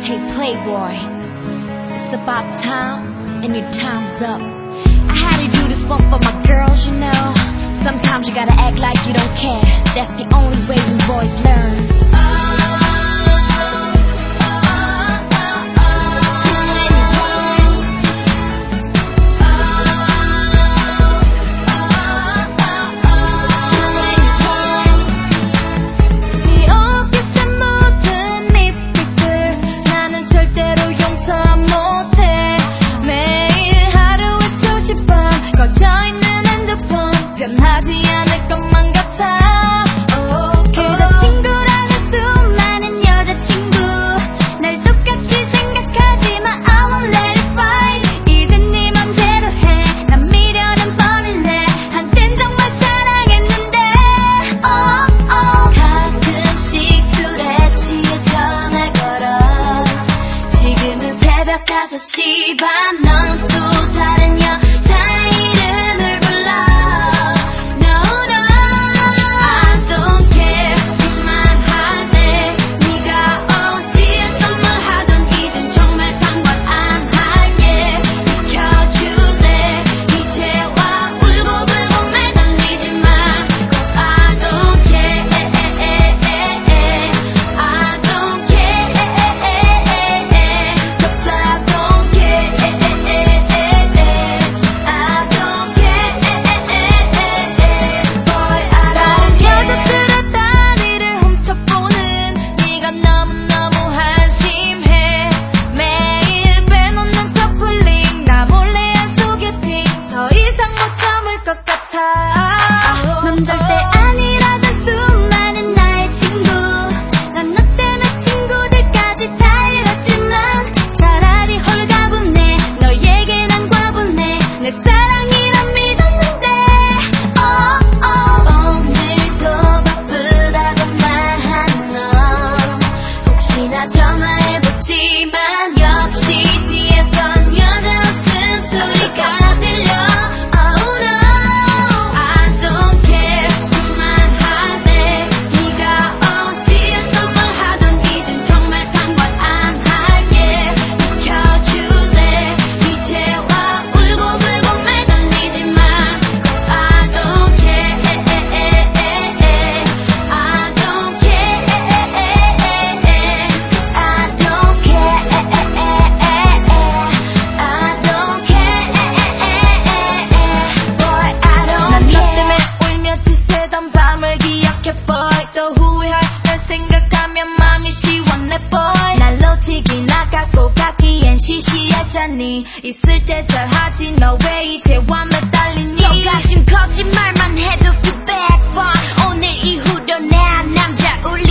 Hey playboy, it's about time and your time's up. I had to do this one for my girls, you know. Sometimes you gotta act like you don't care. That's the only way we boys learn. 새벽 5시 반 넌 또 다른 여자의 이름을 불러. No, no, I don't care. 그만하네. 네가 어디에서 뭘 하던 이젠 정말 상관 안 할게. 비켜줄래. 이제와 울고불고 매달리지 마. Cause I don't care. I don't care. 넌 절대 아니라던 수많은 나의 친구. 난 너 때문에 친구들까지 다 잃었지만 차라리 홀가분해. 너에게 난 과분해. 내 사랑이란 믿었는데 오늘도 바쁘다고 말한 너 혹시나 전화해보지만 역시 뒤에선 여자 웃음소리가 들려. 또 후회할 널 생각하면 맘이 시원해 boy. 날 놓치기 나갔고 가기엔 시시하잖니. 있을 때 잘하지 너 왜 이제와 매달리니. 너 가진 거짓말만 해도 수백 번 오늘 이후로 내 남자 우리